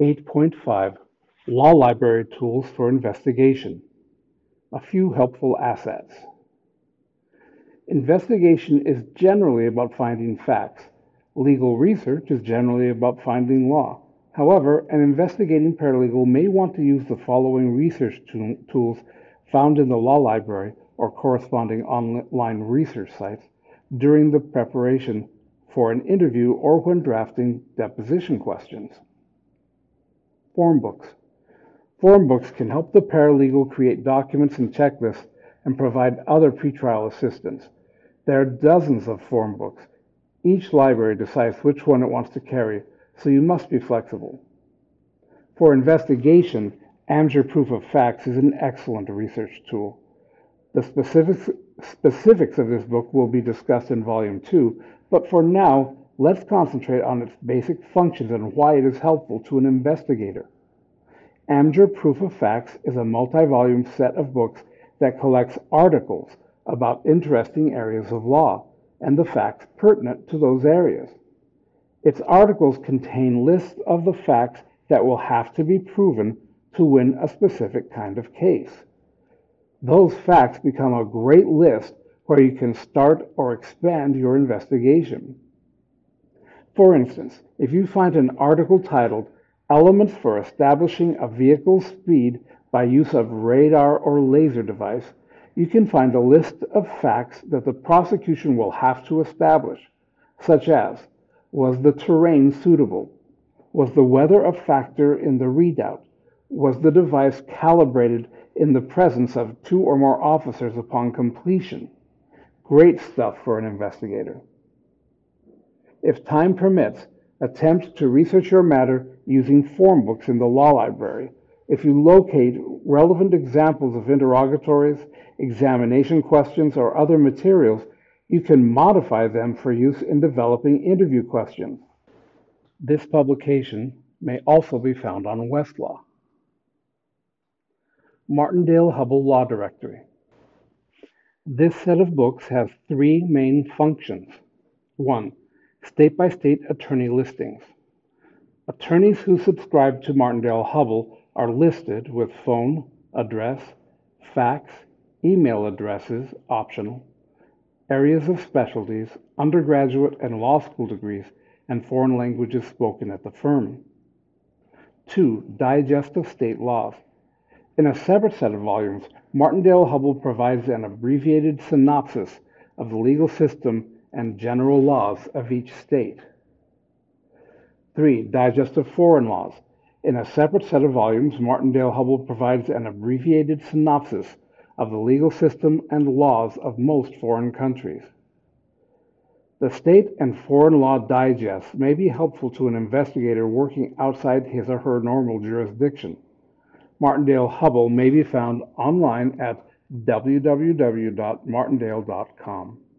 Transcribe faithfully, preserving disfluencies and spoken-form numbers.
eight point five Law Library Tools for Investigation. A few helpful assets. Investigation is generally about finding facts. Legal research is generally about finding law. However, an investigating paralegal may want to use the following research tools found in the law library or corresponding online research sites during the preparation for an interview or when drafting deposition questions. Form books. Form books can help the paralegal create documents and checklists and provide other pretrial assistance. There are dozens of form books. Each library decides which one it wants to carry, so you must be flexible. For investigation, Amjur Proof of Facts is an excellent research tool. The specifics, specifics of this book will be discussed in Volume two, but for now, let's concentrate on its basic functions and why it is helpful to an investigator. Amjur Proof of Facts is a multi-volume set of books that collects articles about interesting areas of law and the facts pertinent to those areas. Its articles contain lists of the facts that will have to be proven to win a specific kind of case. Those facts become a great list where you can start or expand your investigation. For instance, if you find an article titled Elements for Establishing a Vehicle's Speed by Use of Radar or Laser Device, you can find a list of facts that the prosecution will have to establish, such as, was the terrain suitable? Was the weather a factor in the readout? Was the device calibrated in the presence of two or more officers upon completion? Great stuff for an investigator. If time permits, attempt to research your matter using form books in the law library. If you locate relevant examples of interrogatories, examination questions, or other materials, you can modify them for use in developing interview questions. This publication may also be found on Westlaw. Martindale-Hubbell Law Directory. This set of books has three main functions. One, state-by-state attorney listings. Attorneys who subscribe to Martindale-Hubbell are listed with phone, address, fax, email addresses, optional, areas of specialties, undergraduate and law school degrees, and foreign languages spoken at the firm. Two, digest of state laws. In a separate set of volumes, Martindale-Hubbell provides an abbreviated synopsis of the legal system and general laws of each state. Three, digest of foreign laws. In a separate set of volumes, Martindale-Hubbell provides an abbreviated synopsis of the legal system and laws of most foreign countries. The state and foreign law digests may be helpful to an investigator working outside his or her normal jurisdiction. Martindale-Hubbell may be found online at w w w dot martindale dot com.